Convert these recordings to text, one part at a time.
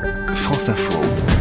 France Info.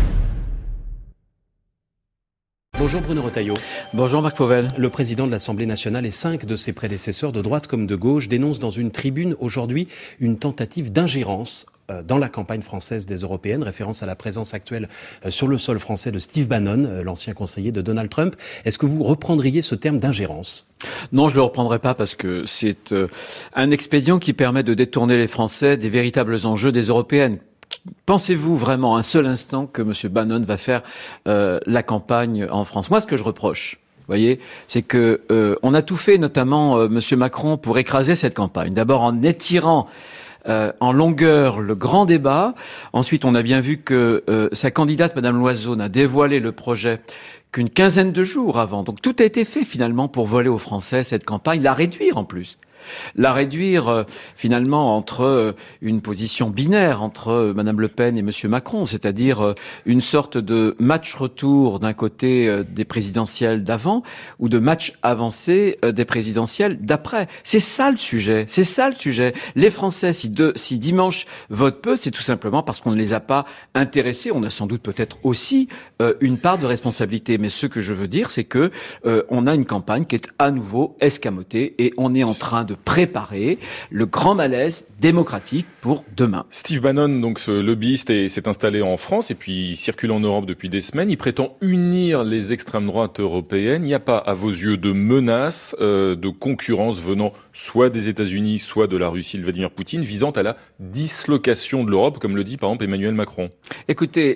Bonjour Bruno Retailleau. Bonjour Marc Fauvel. Le président de l'Assemblée nationale et 5 de ses prédécesseurs de droite comme de gauche dénoncent dans une tribune aujourd'hui une tentative d'ingérence dans la campagne française des européennes, référence à la présence actuelle sur le sol français de Steve Bannon, l'ancien conseiller de Donald Trump. Est-ce que vous reprendriez ce terme d'ingérence ? Non, je ne le reprendrai pas parce que c'est un expédient qui permet de détourner les Français des véritables enjeux des européennes. Pensez-vous vraiment un seul instant que M. Bannon va faire la campagne en France ? Moi, ce que je reproche, vous voyez, c'est que on a tout fait, notamment M. Macron, pour écraser cette campagne. D'abord en étirant en longueur le grand débat. Ensuite, on a bien vu que sa candidate, Mme Loiseau, n'a dévoilé le projet qu'une quinzaine de jours avant. Donc tout a été fait finalement pour voler aux Français cette campagne, la réduire en plus. La réduire finalement entre une position binaire entre Madame Le Pen et Monsieur Macron, c'est-à-dire une sorte de match retour d'un côté des présidentielles d'avant ou de match avancé des présidentielles d'après. C'est ça le sujet. C'est ça le sujet. Les Français, si dimanche votent peu, c'est tout simplement parce qu'on ne les a pas intéressés. On a sans doute peut-être aussi une part de responsabilité. Mais ce que je veux dire, c'est que on a une campagne qui est à nouveau escamotée et on est en train de préparer le grand malaise démocratique pour demain. Steve Bannon, donc ce lobbyiste, s'est installé en France et puis il circule en Europe depuis des semaines. Il prétend unir les extrêmes droites européennes. Il n'y a pas, à vos yeux, de menace, de concurrence venant soit des États-Unis, soit de la Russie de Vladimir Poutine, visant à la dislocation de l'Europe, comme le dit par exemple Emmanuel Macron? Écoutez,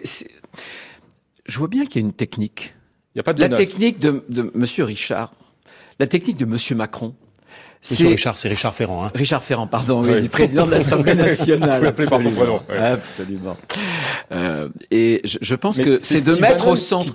je vois bien qu'il y a une technique. Il n'y a pas de la menace. Technique de Monsieur Richard, la technique de Monsieur Macron. Monsieur Richard, c'est Richard Ferrand. Richard Ferrand, pardon, oui, du président de l'Assemblée nationale. Vous l'appelez par son prénom. Ouais. Absolument. Et je pense que c'est de mettre au centre,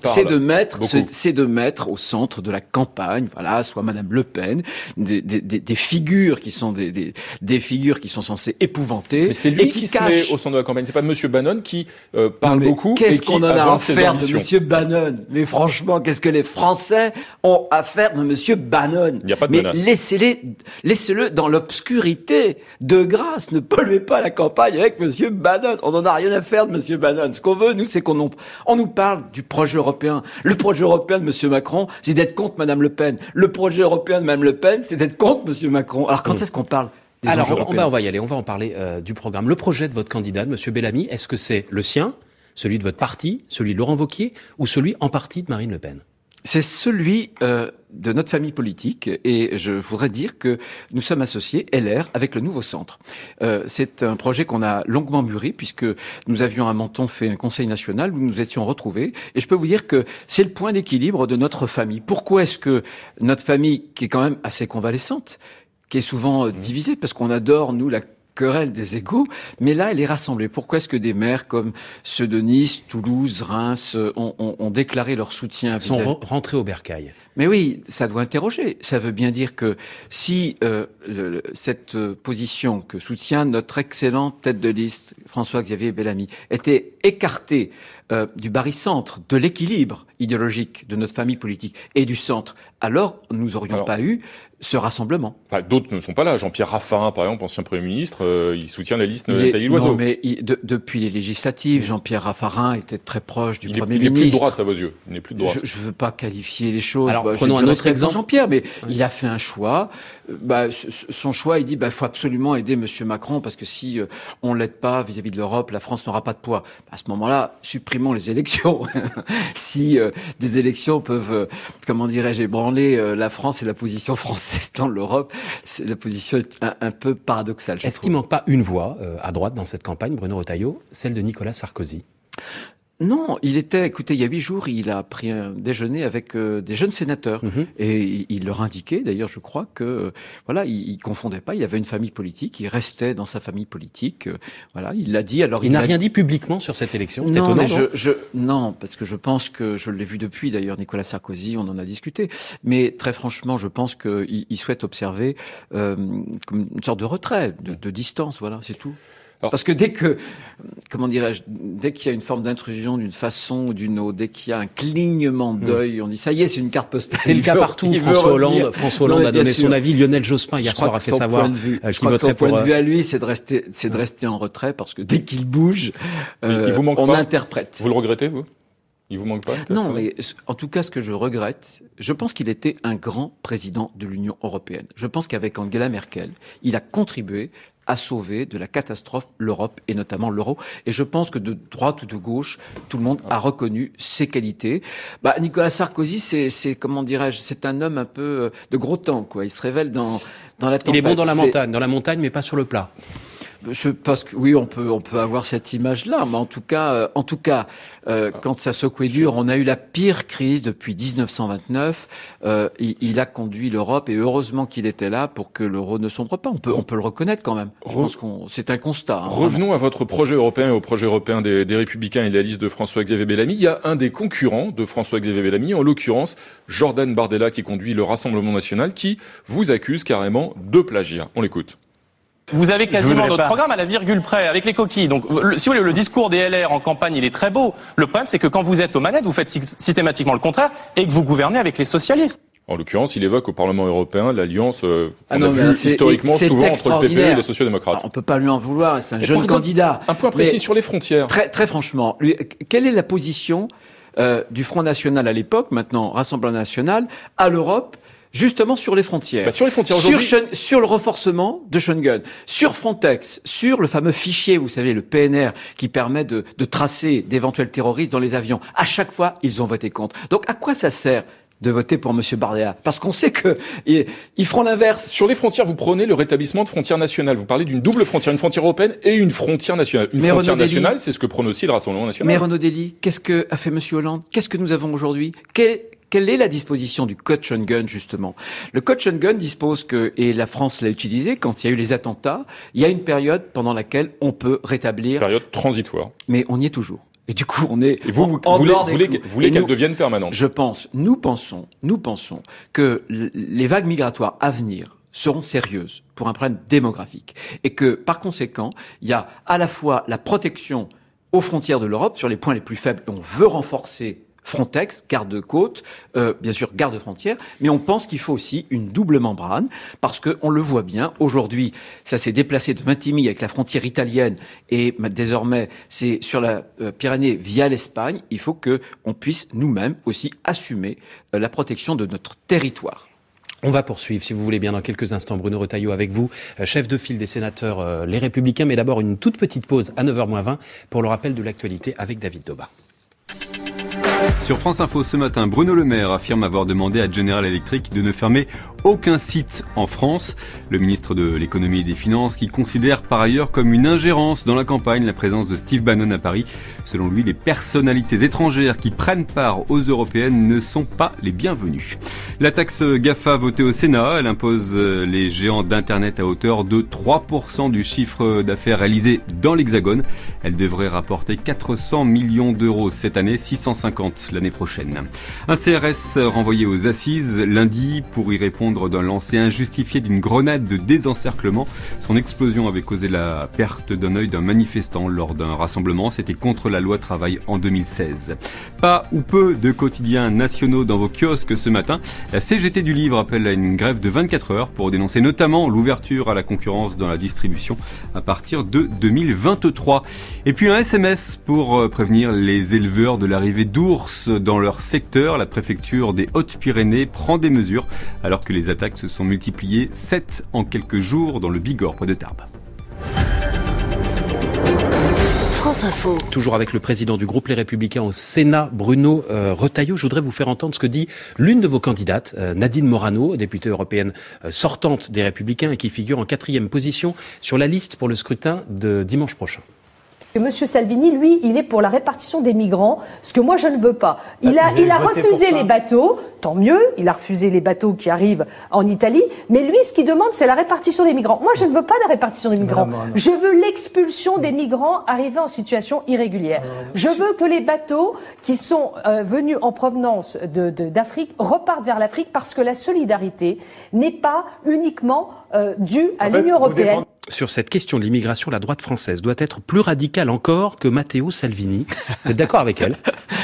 c'est de mettre au centre de la campagne, voilà, soit Madame Le Pen, des figures qui sont des figures qui sont censées épouvanter. Mais c'est lui qui se met au centre de la campagne. C'est pas Monsieur Bannon qui parle beaucoup. Qu'est-ce qu'on en a à faire de Monsieur Bannon? Mais franchement, qu'est-ce que les Français ont à faire de Monsieur Bannon? Il n'y a pas de menace. Laissez-le dans l'obscurité. De grâce, ne polluez pas la campagne avec Monsieur Bannon. On n'en a rien à faire de Monsieur Bannon. Ce qu'on veut, nous, c'est qu'on nous parle du projet européen. Le projet européen de Monsieur Macron, c'est d'être contre Madame Le Pen. Le projet européen de Madame Le Pen, c'est d'être contre Monsieur Macron. Alors quand est-ce qu'on parle des enjeux européens ? On va y aller. On va en parler du programme. Le projet de votre candidat, de Monsieur Bellamy, est-ce que c'est le sien, celui de votre parti, celui de Laurent Wauquiez ou celui en partie de Marine Le Pen ? C'est celui de notre famille politique et je voudrais dire que nous sommes associés LR avec le Nouveau Centre. C'est un projet qu'on a longuement mûri puisque nous avions à Menton fait un conseil national où nous étions retrouvés et je peux vous dire que c'est le point d'équilibre de notre famille. Pourquoi est-ce que notre famille, qui est quand même assez convalescente, qui est souvent divisée parce qu'on adore, nous, la querelle des égaux, mais là, elle est rassemblée. Pourquoi est-ce que des maires comme ceux de Nice, Toulouse, Reims ont déclaré leur soutien? Ils sont rentrés au bercail. Mais oui, ça doit interroger. Ça veut bien dire que si cette position que soutient notre excellente tête de liste, François-Xavier Bellamy, était écartée du barycentre, de l'équilibre idéologique de notre famille politique et du centre, alors nous n'aurions pas eu ce rassemblement. D'autres ne sont pas là. Jean-Pierre Raffarin, par exemple, ancien Premier ministre, il soutient la liste Nathalie Loiseau. Non, mais depuis les législatives, Jean-Pierre Raffarin était très proche du Premier ministre. Il n'est plus de droite, à vos yeux. Il n'est plus de droite. Je ne veux pas qualifier les choses. Alors, prenons un autre exemple. Jean-Pierre, mais il a fait un choix. Son choix, il dit, faut absolument aider Monsieur Macron parce que si on l'aide pas vis-à-vis de l'Europe, la France n'aura pas de poids. À ce moment-là, supprimons les élections. Si des élections peuvent, comment dirais-je, ébranler la France et la position française dans l'Europe, la position est un peu paradoxale. Est-ce qu'il manque pas une voix à droite dans cette campagne, Bruno Retailleau, celle de Nicolas Sarkozy? Non, écoutez, il y a 8 jours, il a pris un déjeuner avec des jeunes sénateurs. Et il leur indiquait, d'ailleurs, je crois que, voilà, il confondait pas, il avait une famille politique, il restait dans sa famille politique, voilà, il l'a dit. Alors il n'a rien dit publiquement sur cette élection, c'est étonnant, non, parce que je pense que, je l'ai vu depuis, d'ailleurs, Nicolas Sarkozy, on en a discuté, mais très franchement, je pense qu'il souhaite observer comme une sorte de retrait, de distance, voilà, c'est tout. Parce que dès qu'il y a une forme d'intrusion d'une façon ou d'une autre, dès qu'il y a un clignement d'œil, on dit ça y est, c'est une carte postale. C'est le cas partout. François Hollande a donné son avis. Lionel Jospin hier soir a fait savoir qu'il voterait pour. Son point de vue à lui, c'est de rester en retrait parce que dès qu'il bouge, on interprète. Vous le regrettez, vous? Il vous manque pas? Non, mais en tout cas, ce que je regrette, je pense qu'il était un grand président de l'Union européenne. Je pense qu'avec Angela Merkel, il a contribué à sauver de la catastrophe l'Europe et notamment l'euro. Et je pense que de droite ou de gauche, tout le monde a reconnu ses qualités. Nicolas Sarkozy, c'est un homme un peu de gros temps, quoi. Il se révèle dans la tempête. Il est bon dans la montagne, mais pas sur le plat. Je pense que oui, on peut avoir cette image-là, mais en tout cas, quand ça secouait dur, on a eu la pire crise depuis 1929. Il a conduit l'Europe et heureusement qu'il était là pour que l'euro ne sombre pas. On peut le reconnaître quand même. Je pense c'est un constat. Revenons à votre projet européen et au projet européen des Républicains et la liste de François-Xavier Bellamy. Il y a un des concurrents de François-Xavier Bellamy, en l'occurrence Jordan Bardella, qui conduit le Rassemblement national, qui vous accuse carrément de plagiat. On l'écoute. Vous avez quasiment notre programme à la virgule près, avec les coquilles. Donc, si vous voulez, le discours des LR en campagne, il est très beau. Le problème, c'est que quand vous êtes aux manettes, vous faites systématiquement le contraire et que vous gouvernez avec les socialistes. En l'occurrence, il évoque au Parlement européen l'alliance qu'on a vue historiquement souvent entre le PPE et les sociaux-démocrates. On ne peut pas lui en vouloir, c'est un jeune candidat. Un point précis sur les frontières. Très franchement, quelle est la position du Front National à l'époque, maintenant Rassemblement National, à l'Europe, justement sur les frontières. Sur les frontières aujourd'hui. Sur le renforcement de Schengen, sur Frontex, sur le fameux fichier, vous savez, le PNR, qui permet de tracer d'éventuels terroristes dans les avions. À chaque fois, ils ont voté contre. Donc, à quoi ça sert de voter pour M. Bardella? Parce qu'on sait que ils feront l'inverse. Sur les frontières, vous prenez le rétablissement de frontières nationales. Vous parlez d'une double frontière, une frontière européenne et une frontière nationale. Une frontière nationale, c'est ce que prône aussi le Rassemblement national. Mais Renaud Dely, qu'est-ce que a fait M. Hollande? Qu'est-ce que nous avons aujourd'hui? Quelle est la disposition du Code Schengen, justement? Le Code Schengen dispose que, et la France l'a utilisé quand il y a eu les attentats, il y a une période pendant laquelle on peut rétablir. Période transitoire. Mais on y est toujours. Et du coup, on est. Et vous voulez qu'elle devienne permanente? Nous pensons que les vagues migratoires à venir seront sérieuses pour un problème démographique. Et que, par conséquent, il y a à la fois la protection aux frontières de l'Europe sur les points les plus faibles, et on veut renforcer Frontex, garde-côte, bien sûr garde-frontière, mais on pense qu'il faut aussi une double membrane, parce que on le voit bien, aujourd'hui, ça s'est déplacé de Vintimille avec la frontière italienne, et désormais, c'est sur la Pyrénées via l'Espagne. Il faut que on puisse nous-mêmes aussi assumer la protection de notre territoire. On va poursuivre, si vous voulez bien, dans quelques instants. Bruno Retailleau avec vous, chef de file des sénateurs Les Républicains, mais d'abord une toute petite pause à 9h-20 pour le rappel de l'actualité avec David Doba. Sur France Info ce matin, Bruno Le Maire affirme avoir demandé à General Electric de ne fermer aucun site en France. Le ministre de l'économie et des finances qui considère par ailleurs comme une ingérence dans la campagne la présence de Steve Bannon à Paris. Selon lui, les personnalités étrangères qui prennent part aux européennes ne sont pas les bienvenues. La taxe GAFA votée au Sénat, elle impose les géants d'Internet à hauteur de 3% du chiffre d'affaires réalisé dans l'Hexagone. Elle devrait rapporter 400 millions d'euros cette année, 650 l'année prochaine. Un CRS renvoyé aux assises lundi pour y répondre d'un lancer injustifié d'une grenade de désencerclement. Son explosion avait causé la perte d'un œil d'un manifestant lors d'un rassemblement. C'était contre la loi travail en 2016. Pas ou peu de quotidiens nationaux dans vos kiosques ce matin. La CGT du livre appelle à une grève de 24 heures pour dénoncer notamment l'ouverture à la concurrence dans la distribution à partir de 2023. Et puis un SMS pour prévenir les éleveurs de l'arrivée d'ours dans leur secteur. La préfecture des Hautes-Pyrénées prend des mesures alors que les attaques se sont multipliées 7 en quelques jours dans le Bigorre près de Tarbes. France Info. Toujours avec le président du groupe Les Républicains au Sénat, Bruno Retailleau. Je voudrais vous faire entendre ce que dit l'une de vos candidates, Nadine Morano, députée européenne sortante des Républicains et qui figure en 4e position sur la liste pour le scrutin de dimanche prochain. Monsieur Salvini, lui, il est pour la répartition des migrants, ce que moi je ne veux pas. Il a refusé les bateaux, tant mieux, il a refusé les bateaux qui arrivent en Italie, mais lui, ce qu'il demande, c'est la répartition des migrants. Moi, je ne veux pas la répartition des migrants. Je veux l'expulsion des migrants arrivés en situation irrégulière. Je veux que les bateaux qui sont venus en provenance d'Afrique repartent vers l'Afrique, parce que la solidarité n'est pas uniquement due à l'Union européenne. sur cette question de l'immigration, la droite française doit être plus radicale encore que Matteo Salvini. Vous êtes d'accord avec elle?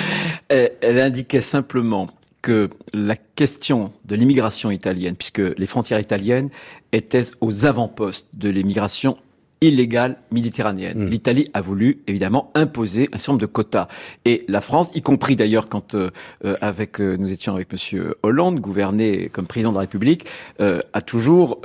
Elle indiquait simplement que la question de l'immigration italienne, puisque les frontières italiennes étaient aux avant-postes de l'immigration illégale méditerranéenne. L'Italie a voulu, évidemment, imposer un certain nombre de quotas. Et la France, y compris d'ailleurs quand nous étions avec Monsieur Hollande, gouverné comme président de la République, a toujours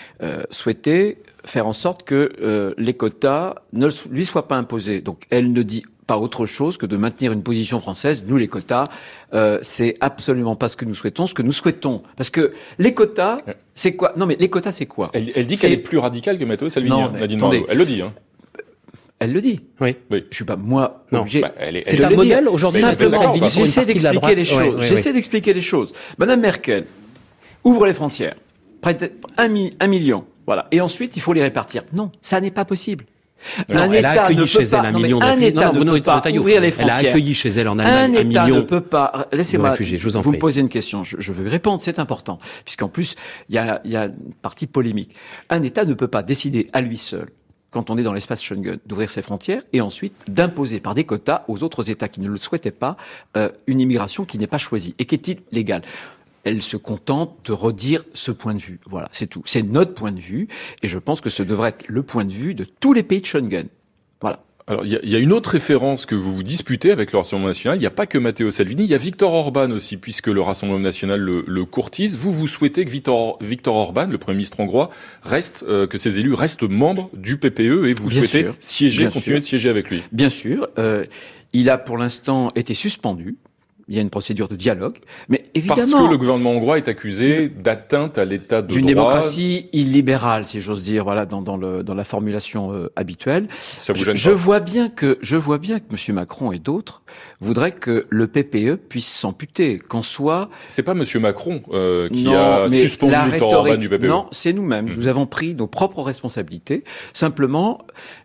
souhaité faire en sorte que les quotas ne lui soient pas imposés. Donc elle ne dit pas autre chose que de maintenir une position française. Nous, les quotas, c'est absolument pas ce que nous souhaitons. Ce que nous souhaitons, parce que les quotas, c'est quoi? Non, mais les quotas, c'est quoi? Elle dit qu'elle est plus radicale que Matteo Salvini. Non, Nadine Morano. Elle le dit. Hein. Elle le dit. Oui. Je suis pas moi obligé. C'est un modèle aujourd'hui. J'essaie d'expliquer les choses. J'essaie d'expliquer les choses. Madame Merkel ouvre les frontières, prête 1 million. Voilà. Et ensuite, il faut les répartir. Non, ça n'est pas possible. Elle a accueilli chez elle 1 million de réfugiés. Un État ne peut pas ouvrir les frontières. Elle a accueilli chez elle en Allemagne 1 million. Un État ne peut pas. Laissez-moi. Vous me posez une question. Je veux répondre. C'est important, puisqu'en plus il y a une partie polémique. Un État ne peut pas décider à lui seul, quand on est dans l'espace Schengen, d'ouvrir ses frontières et ensuite d'imposer par des quotas aux autres États qui ne le souhaitaient pas une immigration qui n'est pas choisie et qui est illégale. Elle se contente de redire ce point de vue. Voilà, c'est tout. C'est notre point de vue, et je pense que ce devrait être le point de vue de tous les pays de Schengen. Voilà. Alors, il y a une autre référence que vous vous disputez avec le Rassemblement National. Il n'y a pas que Matteo Salvini, il y a Viktor Orban aussi, puisque le Rassemblement National le courtise. Vous souhaitez que Viktor Orban, le Premier ministre hongrois, que ses élus restent membres du PPE, et vous souhaitez continuer de siéger avec lui. Bien sûr. Il a pour l'instant été suspendu. Il y a une procédure de dialogue, mais évidemment... Parce que le gouvernement hongrois est accusé d'atteinte à l'état de droit... D'une démocratie illibérale, si j'ose dire, voilà, dans la formulation habituelle. Ça vous gêne pas? Je vois bien que M. Macron et d'autres voudraient que le PPE puisse s'amputer, qu'en soit... C'est pas M. Macron qui a suspendu Viktor Orban du PPE. Non, c'est nous-mêmes. Nous avons pris nos propres responsabilités. Simplement,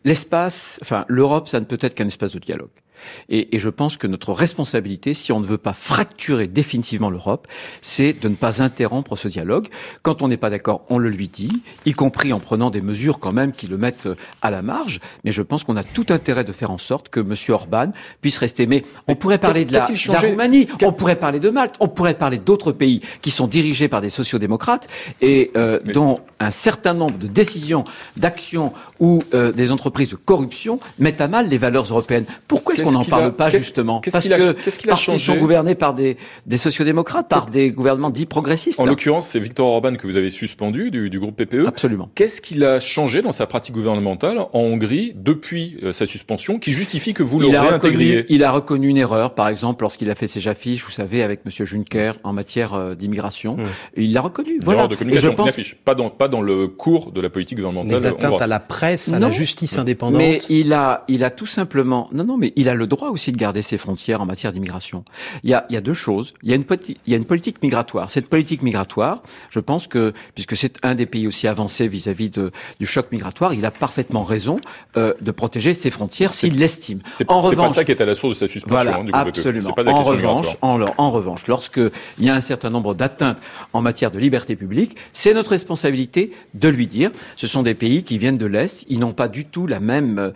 l'Europe, ça ne peut être qu'un espace de dialogue. Et je pense que notre responsabilité, si on ne veut pas fracturer définitivement l'Europe, c'est de ne pas interrompre ce dialogue. Quand on n'est pas d'accord, on le lui dit, y compris en prenant des mesures quand même qui le mettent à la marge. Mais je pense qu'on a tout intérêt de faire en sorte que M. Orban puisse rester. Mais on pourrait parler de la Roumanie, on pourrait parler de Malte, on pourrait parler d'autres pays qui sont dirigés par des sociodémocrates et dont un certain nombre de décisions, d'actions ou des entreprises de corruption mettent à mal les valeurs européennes. Pourquoi est-ce qu'on n'en parle pas, justement? Parce qu'ils sont gouvernés par des sociodémocrates, par des gouvernements dits progressistes. En l'occurrence, c'est Viktor Orban que vous avez suspendu du groupe PPE. Absolument. Qu'est-ce qu'il a changé dans sa pratique gouvernementale en Hongrie depuis sa suspension qui justifie que vous le réintégriez? Il a reconnu une erreur, par exemple, lorsqu'il a fait ses affiches, vous savez, avec M. Juncker en matière d'immigration. Il l'a reconnu. Voilà. De communication, une affiche. Pas dans le cours de la politique gouvernementale. Les atteintes à la presse, à la justice indépendante. Mais il a tout simplement... Non, mais il a le droit aussi de garder ses frontières en matière d'immigration. Il y a deux choses. Il y a une politique migratoire. Cette politique migratoire, je pense que, puisque c'est un des pays aussi avancés vis-à-vis du choc migratoire, il a parfément raison de protéger ses frontières s'il l'estime. C'est pas ça qui est à la source de sa suspension. Voilà, du absolument. C'est pas de la question en revanche, lorsqu'il y a un certain nombre d'atteintes en matière de liberté publique, c'est notre responsabilité de lui dire. Ce sont des pays qui viennent de l'Est, ils n'ont pas du tout la même,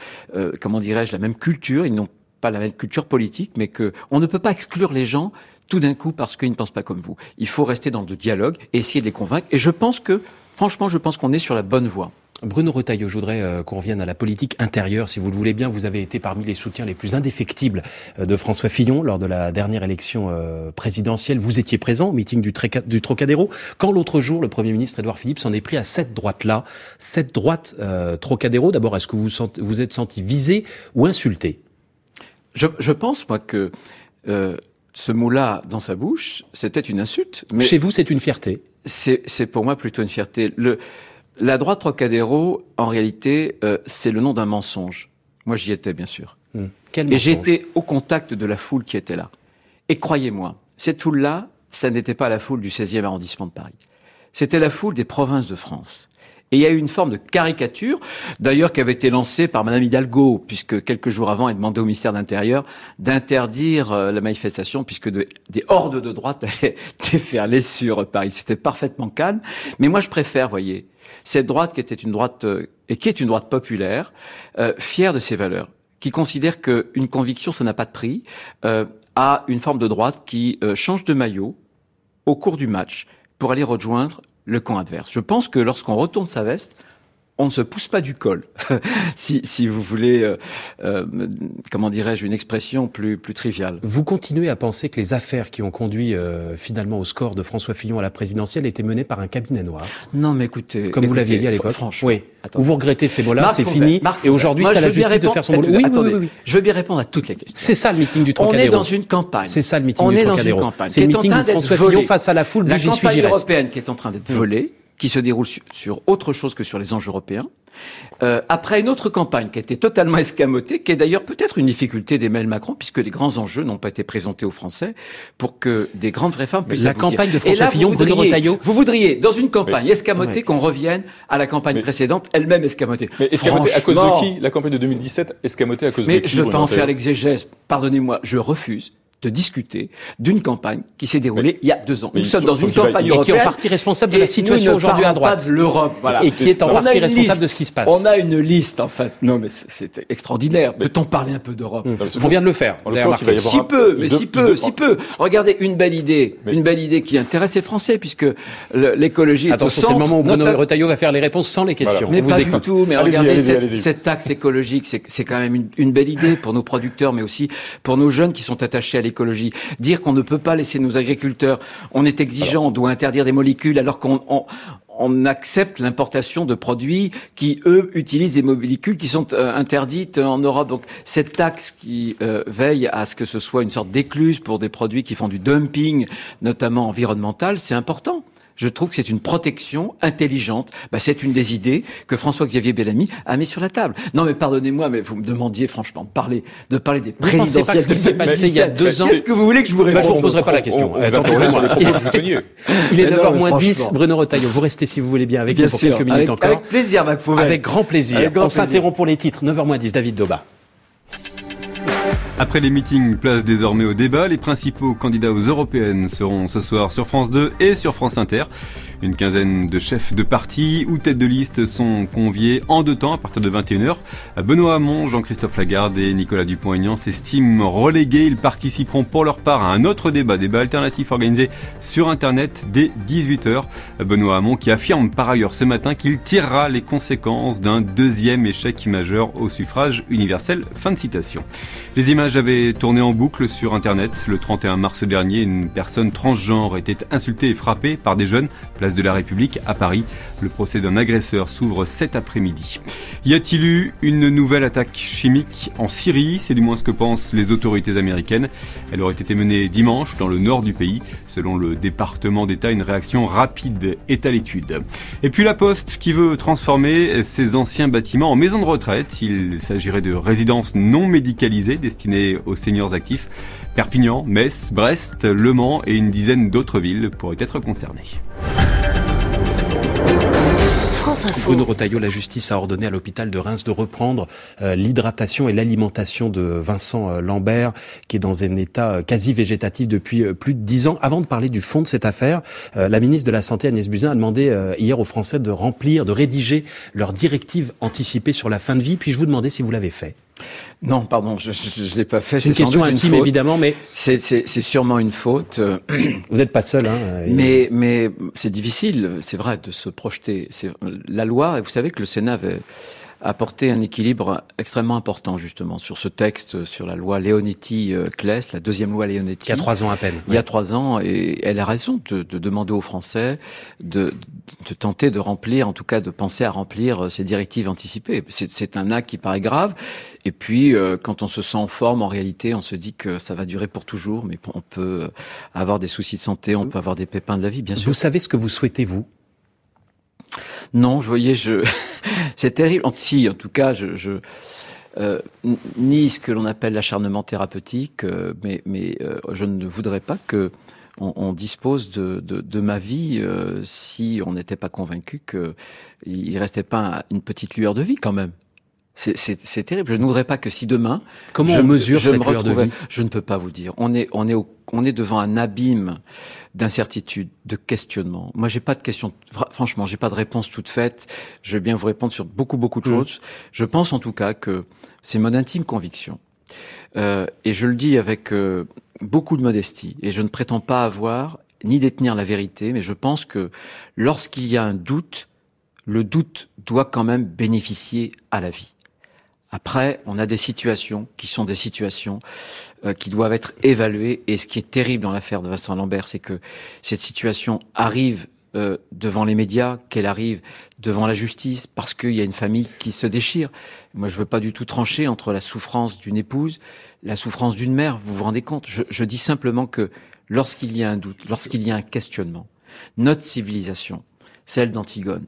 la même culture, ils n'ont pas la même culture politique, mais on ne peut pas exclure les gens tout d'un coup parce qu'ils ne pensent pas comme vous. Il faut rester dans le dialogue et essayer de les convaincre. Et je pense qu'on est sur la bonne voie. Bruno Retailleau, je voudrais qu'on revienne à la politique intérieure, si vous le voulez bien. Vous avez été parmi les soutiens les plus indéfectibles de François Fillon lors de la dernière élection présidentielle. Vous étiez présent au meeting du Trocadéro. Quand l'autre jour, le Premier ministre Édouard Philippe s'en est pris à cette droite-là, cette droite Trocadéro, d'abord, est-ce que vous êtes senti visé ou insulté? Je pense, moi, que ce mot-là, dans sa bouche, c'était une insulte. Mais chez vous, c'est une fierté? C'est pour moi plutôt une fierté. La droite Trocadéro, en réalité, c'est le nom d'un mensonge. Moi, j'y étais, bien sûr. Quel mensonge? Et j'étais au contact de la foule qui était là. Et croyez-moi, cette foule-là, ça n'était pas la foule du 16e arrondissement de Paris. C'était la foule des provinces de France. Et il y a eu une forme de caricature, d'ailleurs, qui avait été lancée par Madame Hidalgo, puisque quelques jours avant, elle demandait au ministère de l'Intérieur d'interdire la manifestation, puisque des hordes de droite allaient déferler sur Paris. C'était parfaitement calme. Mais moi, je préfère, voyez, cette droite qui était une droite, et qui est une droite populaire, fière de ses valeurs, qui considère qu'une conviction, ça n'a pas de prix, à une forme de droite qui change de maillot au cours du match pour aller rejoindre le camp adverse. Je pense que lorsqu'on retourne sa veste, on ne se pousse pas du col, si vous voulez, comment dirais-je, une expression plus triviale. Vous continuez à penser que les affaires qui ont conduit finalement au score de François Fillon à la présidentielle étaient menées par un cabinet noir? Non, mais écoutez... Comme vous l'aviez dit à l'époque. Franchement. Oui. Ou vous regrettez ces mots-là, c'est fini, et aujourd'hui Moi, c'est à la justice de faire son boulot. Oui. Je veux bien répondre à toutes les questions. C'est ça le meeting du Trocadéro. On est dans une campagne. C'est ça le meeting du Trocadéro. C'est le meeting de François Fillon face à la foule du J'y suis, j'y reste. La campagne européenne qui est en train d'être volée, qui se déroule sur autre chose que sur les enjeux européens. Après une autre campagne qui a été totalement escamotée, qui est d'ailleurs peut-être une difficulté d'Emmanuel Macron, puisque les grands enjeux n'ont pas été présentés aux Français pour que des grandes réformes puissent aboutir. La campagne de François Fillon, Bruno Retailleau. Vous voudriez, dans une campagne escamotée, qu'on revienne à la campagne précédente, elle-même escamotée. Mais escamotée à cause de qui? La campagne de 2017, escamotée à cause de qui? Mais je ne veux pas en faire l'exégèse. Pardonnez-moi, je refuse de discuter d'une campagne qui s'est déroulée il y a 2 ans. Nous sommes dans une campagne européenne qui est en partie responsable de la situation aujourd'hui à droite. Pas de l'Europe, voilà. Et qui est en partie responsable de ce qui se passe. On a une liste en face. Non, mais c'est extraordinaire. Peut-on parler un peu d'Europe? On vient de le faire. Si peu. Regardez, une belle idée qui intéresse les Français, puisque l'écologie est au centre. C'est le moment où Bruno Retailleau va faire les réponses sans les questions. Mais pas du tout. Mais regardez, cette taxe écologique, c'est quand même une belle idée pour nos producteurs, mais aussi pour nos jeunes qui sont attachés à l'écologie. Dire qu'on ne peut pas laisser nos agriculteurs, on est exigeant, on doit interdire des molécules alors qu'on accepte l'importation de produits qui, eux, utilisent des molécules qui sont interdites en Europe. Donc, cette taxe qui veille à ce que ce soit une sorte d'écluse pour des produits qui font du dumping, notamment environnemental, c'est important. Je trouve que c'est une protection intelligente. C'est une des idées que François-Xavier Bellamy a mis sur la table. Non, mais pardonnez-moi, mais vous me demandiez franchement de parler des présidentielles. Pas ce qui s'est passé il y a 2 ans. Qu'est-ce que vous voulez que je vous réponde? Je vous reposerai pas la question. Il est 9h10. Bruno Retailleau, vous restez si vous voulez bien avec nous pour quelques minutes encore. Avec plaisir, Marc Fauvel. Avec grand plaisir. On s'interrompt pour les titres. 9h10, David Doba. Après les meetings, place désormais au débat. Les principaux candidats aux européennes seront ce soir sur France 2 et sur France Inter. Une quinzaine de chefs de parti ou têtes de liste sont conviés en 2 temps à partir de 21h. Benoît Hamon, Jean-Christophe Lagarde et Nicolas Dupont-Aignan s'estiment relégués. Ils participeront pour leur part à un autre débat alternatif organisé sur Internet dès 18h. Benoît Hamon qui affirme par ailleurs ce matin qu'il tirera les conséquences d'un 2e échec majeur au suffrage universel. Fin de citation. Les images avaient tourné en boucle sur Internet. Le 31 mars dernier, une personne transgenre était insultée et frappée par des jeunes, place de la République à Paris. Le procès d'un agresseur s'ouvre cet après-midi. Y a-t-il eu une nouvelle attaque chimique en Syrie? C'est du moins ce que pensent les autorités américaines. Elle aurait été menée dimanche dans le nord du pays. Selon le département d'État, une réaction rapide est à l'étude. Et puis la Poste qui veut transformer ses anciens bâtiments en maisons de retraite. Il s'agirait de résidences non médicalisées destinées aux seniors actifs. Perpignan, Metz, Brest, Le Mans et une dizaine d'autres villes pourraient être concernées. Bruno Retailleau, la justice a ordonné à l'hôpital de Reims de reprendre l'hydratation et l'alimentation de Vincent Lambert, qui est dans un état quasi végétatif depuis plus de 10 ans. Avant de parler du fond de cette affaire, la ministre de la Santé, Agnès Buzyn, a demandé hier aux Français de rédiger leurs directives anticipées sur la fin de vie. Puis je vous demandais si vous l'avez fait. Non, pardon, je l'ai pas fait. C'est une question intime, évidemment, mais c'est sûrement une faute. Vous n'êtes pas seul, hein. Mais c'est difficile, c'est vrai, de se projeter. C'est la loi. Et vous savez que le Sénat avait apporté un équilibre extrêmement important justement sur ce texte, sur la loi Leonetti-Claes, la 2e loi Leonetti. Il y a 3 ans à peine. Il y a 3 ans, et elle a raison de demander aux Français de tenter de remplir, en tout cas de penser à remplir ces directives anticipées. C'est un acte qui paraît grave. Et puis, quand on se sent en forme, en réalité, on se dit que ça va durer pour toujours, mais on peut avoir des soucis de santé, on peut avoir des pépins de la vie, bien sûr. Vous savez ce que vous souhaitez, vous? Non, c'est terrible. Si, en tout cas, ni ce que l'on appelle l'acharnement thérapeutique, mais je ne voudrais pas que on dispose de ma vie si on n'était pas convaincu qu'il restait pas une petite lueur de vie quand même. C'est terrible. Je ne voudrais pas que si demain... Comment on mesure cette lueur de vie ? Je ne peux pas vous dire. On est devant un abîme d'incertitude, de questionnement. Moi, j'ai pas de question. Franchement, j'ai pas de réponse toute faite. Je vais bien vous répondre sur beaucoup de choses. Je pense en tout cas que c'est mon intime conviction. Et je le dis avec beaucoup de modestie. Et je ne prétends pas avoir ni détenir la vérité, mais je pense que lorsqu'il y a un doute, le doute doit quand même bénéficier à la vie. Après, on a des situations qui sont des situations qui doivent être évaluées. Et ce qui est terrible dans l'affaire de Vincent Lambert, c'est que cette situation arrive devant les médias, qu'elle arrive devant la justice, parce qu'il y a une famille qui se déchire. Moi, je veux pas du tout trancher entre la souffrance d'une épouse, la souffrance d'une mère. Vous vous rendez compte ? Je dis simplement que lorsqu'il y a un doute, lorsqu'il y a un questionnement, notre civilisation, celle d'Antigone,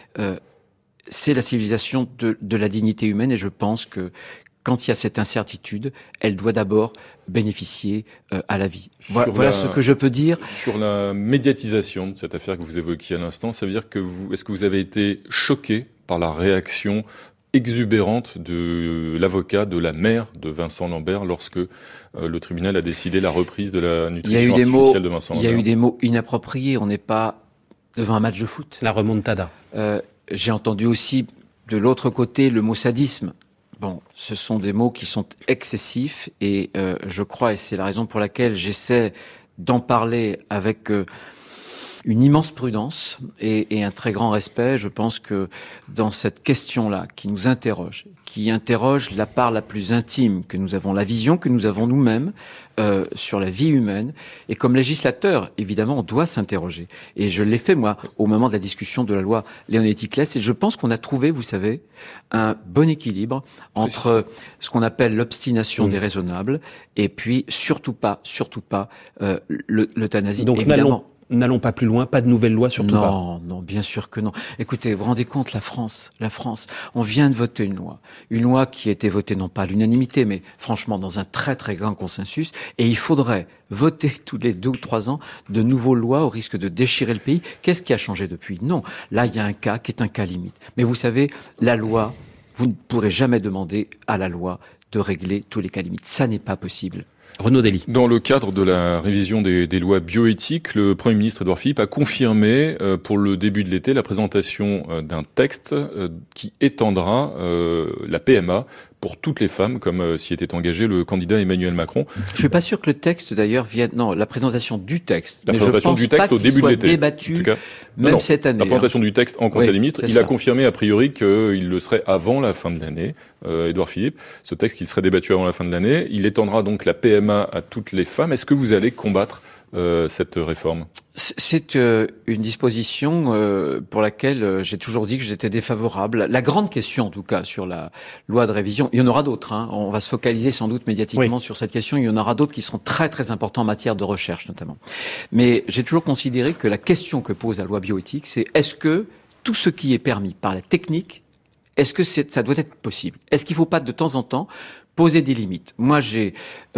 c'est la civilisation de la dignité humaine, et je pense que quand il y a cette incertitude, elle doit d'abord bénéficier à la vie. Voilà ce que je peux dire. Sur la médiatisation de cette affaire que vous évoquiez à l'instant, ça veut dire que est-ce que vous avez été choqué par la réaction exubérante de l'avocat de la mère de Vincent Lambert lorsque le tribunal a décidé la reprise de la nutrition artificielle de Vincent Lambert ? Il y a eu des mots inappropriés. On n'est pas devant un match de foot. La remontada. J'ai entendu aussi de l'autre côté le mot sadisme. Bon, ce sont des mots qui sont excessifs et je crois, et c'est la raison pour laquelle j'essaie d'en parler avec une immense prudence et un très grand respect. Je pense que dans cette question-là qui nous interroge, qui interroge la part la plus intime que nous avons, la vision que nous avons nous-mêmes sur la vie humaine, et comme législateur, évidemment, on doit s'interroger. Et je l'ai fait, moi, au moment de la discussion de la loi Leonetti-Claes, et je pense qu'on a trouvé, vous savez, un bon équilibre entre ce qu'on appelle l'obstination déraisonnable et puis surtout pas l'euthanasie. Donc n'allons pas plus loin, pas de nouvelle loi, surtout pas. Non, bien sûr que non. Écoutez, vous vous rendez compte, la France, on vient de voter une loi qui a été votée non pas à l'unanimité, mais franchement dans un très très grand consensus, et il faudrait voter tous les 2 ou 3 ans de nouvelles lois au risque de déchirer le pays. Qu'est-ce qui a changé depuis ? Non, là il y a un cas qui est un cas limite. Mais vous savez, la loi, vous ne pourrez jamais demander à la loi de régler tous les cas limites. Ça n'est pas possible. Renaud Dely. Dans le cadre de la révision des lois bioéthiques, le Premier ministre Édouard Philippe a confirmé pour le début de l'été la présentation d'un texte qui étendra la PMA pour toutes les femmes, comme s'y était engagé le candidat Emmanuel Macron. Je suis pas sûr que le texte d'ailleurs vienne. Non, la présentation du texte. La présentation du texte au début de l'été. Débattu, en tout cas, même cette année. La présentation du texte en Conseil des ministres. Il a confirmé a priori qu'il le serait avant la fin de l'année. Édouard Philippe, ce texte qu'il serait débattu avant la fin de l'année, il étendra donc la PMA à toutes les femmes. Est-ce que vous allez combattre cette réforme ? C'est une disposition pour laquelle j'ai toujours dit que j'étais défavorable. La grande question, en tout cas, sur la loi de révision, il y en aura d'autres. On va se focaliser sans doute médiatiquement sur cette question. Il y en aura d'autres qui seront très très importants en matière de recherche, notamment. Mais j'ai toujours considéré que la question que pose la loi bioéthique, c'est est-ce que tout ce qui est permis par la technique, est-ce que ça doit être possible ? Est-ce qu'il ne faut pas de temps en temps poser des limites ? Moi, j'ai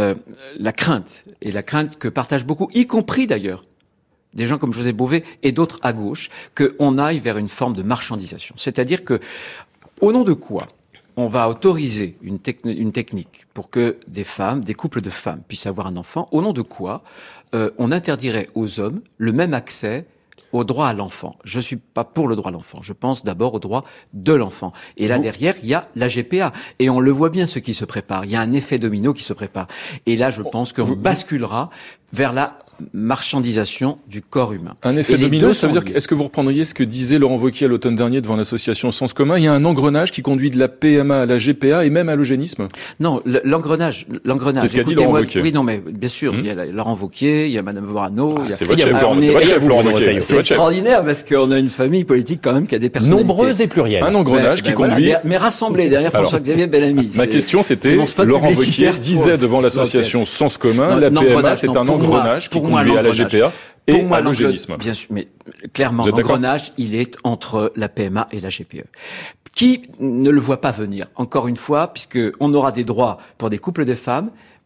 la crainte que partagent beaucoup, y compris d'ailleurs des gens comme José Bové et d'autres à gauche, qu'on aille vers une forme de marchandisation. C'est-à-dire que, au nom de quoi on va autoriser une technique pour que des femmes, des couples de femmes puissent avoir un enfant, au nom de quoi on interdirait aux hommes le même accès au droit à l'enfant. Je suis pas pour le droit à l'enfant. Je pense d'abord au droit de l'enfant. Et là, derrière, il y a la GPA. Et on le voit bien, ce qui se prépare. Il y a un effet domino qui se prépare. Et là, je pense qu'on basculera vers la marchandisation du corps humain. Un effet domino, ça veut dire, est-ce que vous reprendriez ce que disait Laurent Wauquiez à l'automne dernier devant l'association Sens Commun ? Il y a un engrenage qui conduit de la PMA à la GPA et même à l'eugénisme ? Non, l'engrenage. C'est ce qu'a dit Laurent Wauquiez. Oui, non, mais bien sûr, il y a Laurent Wauquiez, il y a Madame Vorano. C'est votre chef, Laurent Wauquiez. C'est extraordinaire parce qu'on a une famille politique quand même qui a des personnalités. Nombreuses et plurielles. Un engrenage qui conduit... Mais rassemblés derrière François-Xavier Bellamy. Ma question, c'était, Laurent Wauquiez disait devant l'association Sens Commun, la PMA, c'est un engrenage qui conduit à la GPA. Et à l'eugénisme. Bien sûr, mais clairement, l'engrenage, il est entre la PMA et la GPE. Qui ne le voit pas venir, encore une fois, puisque on aura des droits pour des couples de femmes,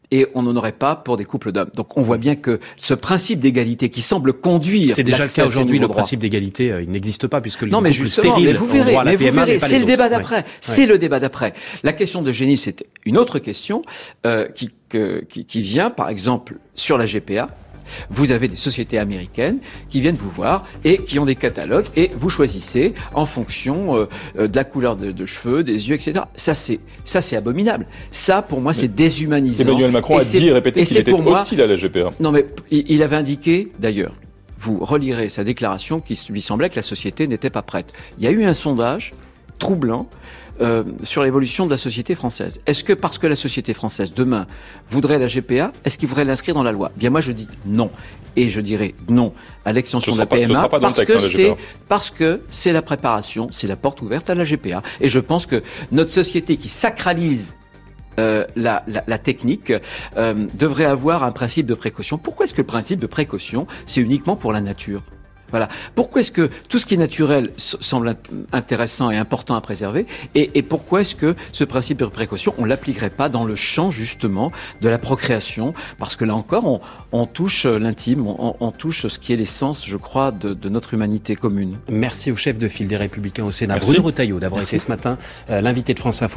et on n'en aurait pas pour des couples d'hommes. Donc on voit bien que ce principe d'égalité qui semble conduire... C'est déjà le cas aujourd'hui, le principe d'égalité, il n'existe pas, puisque les couples stériles vous verrez, ont droit à la PMA, mais pas c'est les le débat autres. d'après. C'est le débat d'après. La question de Genève, c'est une autre question qui vient, par exemple, sur la GPA. Vous avez des sociétés américaines qui viennent vous voir et qui ont des catalogues et vous choisissez en fonction de la couleur de cheveux, des yeux, etc. Ça c'est abominable. Ça, pour moi, c'est déshumanisant. Emmanuel Macron a dit et répété qu'il était hostile à la GPA. Non, mais il avait indiqué, d'ailleurs, vous relirez sa déclaration, qui lui semblait que la société n'était pas prête. Il y a eu un sondage troublant sur l'évolution de la société française. Est-ce que parce que la société française, demain, voudrait la GPA, est-ce qu'il voudrait l'inscrire dans la loi ? Bien, moi, je dis non. Et je dirais non à l'extension de la PMA parce que c'est la préparation, c'est la porte ouverte à la GPA. Et je pense que notre société qui sacralise la technique devrait avoir un principe de précaution. Pourquoi est-ce que le principe de précaution, c'est uniquement pour la nature ? Voilà. Pourquoi est-ce que tout ce qui est naturel semble intéressant et important à préserver et pourquoi est-ce que ce principe de précaution, on l'appliquerait pas dans le champ justement de la procréation ? Parce que là encore, on touche l'intime, on touche ce qui est l'essence, je crois, de notre humanité commune. Merci au chef de file des Républicains au Sénat, Merci. Bruno Retailleau, d'avoir été ce matin l'invité de France Info.